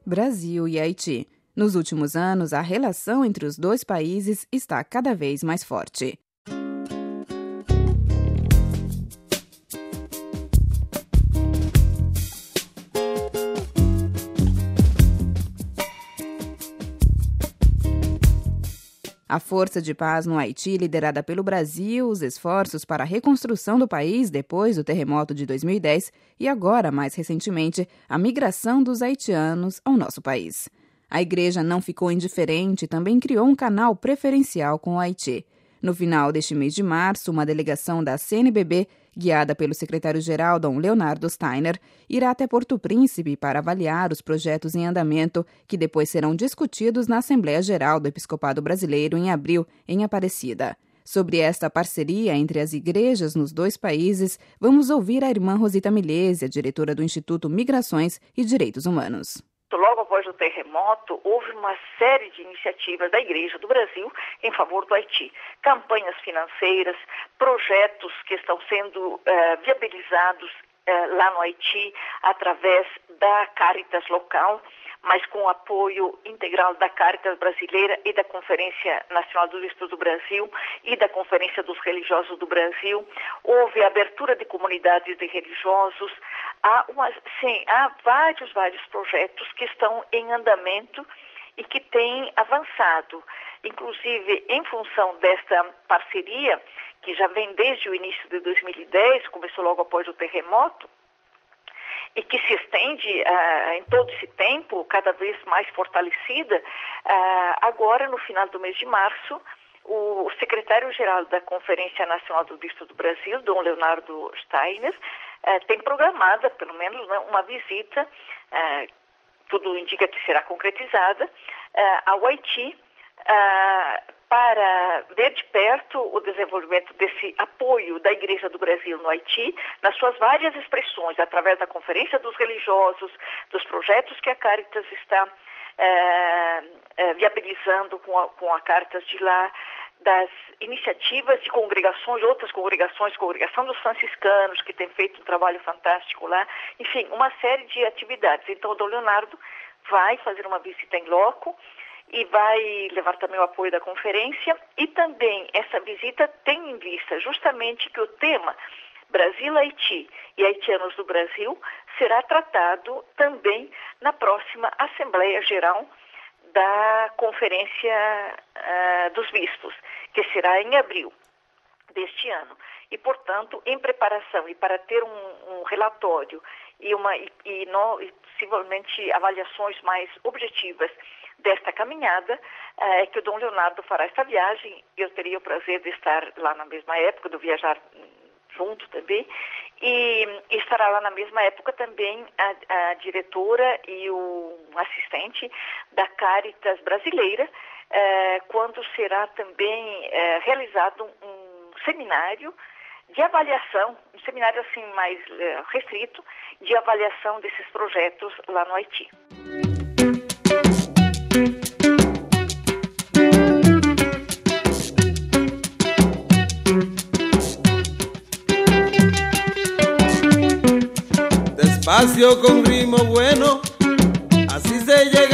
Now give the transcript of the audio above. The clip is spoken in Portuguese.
Brasil e Haiti. Nos últimos anos, a relação entre os dois países está cada vez mais forte. A Força de Paz no Haiti, liderada pelo Brasil, os esforços para a reconstrução do país depois do terremoto de 2010 e agora, mais recentemente, a migração dos haitianos ao nosso país. A igreja não ficou indiferente e também criou um canal preferencial com o Haiti. No final deste mês de março, uma delegação da CNBB, guiada pelo secretário-geral Dom Leonardo Steiner, irá até Porto Príncipe para avaliar os projetos em andamento que depois serão discutidos na Assembleia Geral do Episcopado Brasileiro em abril, em Aparecida. Sobre esta parceria entre as igrejas nos dois países, vamos ouvir a irmã Rosita Milese, diretora do Instituto Migrações e Direitos Humanos. Logo após o terremoto, houve uma série de iniciativas da Igreja do Brasil em favor do Haiti. Campanhas financeiras, projetos que estão sendo viabilizados lá no Haiti através da Caritas local, mas com o apoio integral da Caritas brasileira e da Conferência Nacional dos Bispos do Brasil e da Conferência dos Religiosos do Brasil. Houve abertura de comunidades de religiosos. Há vários projetos que estão em andamento e que têm avançado. Inclusive, em função desta parceria, que já vem desde o início de 2010, começou logo após o terremoto, e que se estende em todo esse tempo, cada vez mais fortalecida, agora, no final do mês de março, o secretário-geral da Conferência Nacional dos Bispos do Brasil, Dom Leonardo Steiner, tem programada, pelo menos, uma visita, tudo indica que será concretizada, ao Haiti, para ver de perto o desenvolvimento desse apoio da Igreja do Brasil no Haiti, nas suas várias expressões, através da Conferência dos Religiosos, dos projetos que a Caritas está viabilizando com a Caritas de lá, das iniciativas de congregações, outras congregações, Congregação dos Franciscanos, que tem feito um trabalho fantástico lá, enfim, uma série de atividades. Então, o Dom Leonardo vai fazer uma visita em loco e vai levar também o apoio da conferência, e também essa visita tem em vista justamente que o tema Brasil-Haiti e haitianos do Brasil será tratado também na próxima Assembleia Geral da Conferência dos Bispos, que será em abril deste ano. E, portanto, em preparação e para ter um relatório e possivelmente avaliações mais objetivas desta caminhada, é que o Dom Leonardo fará esta viagem. Eu teria o prazer de estar lá na mesma época, de viajar junto também, e estará lá na mesma época também a diretora e o assistente da Caritas brasileira, quando será também realizado um seminário de avaliação, um seminário assim mais restrito, de avaliação desses projetos lá no Haiti. Despacio con ritmo bueno, así se llega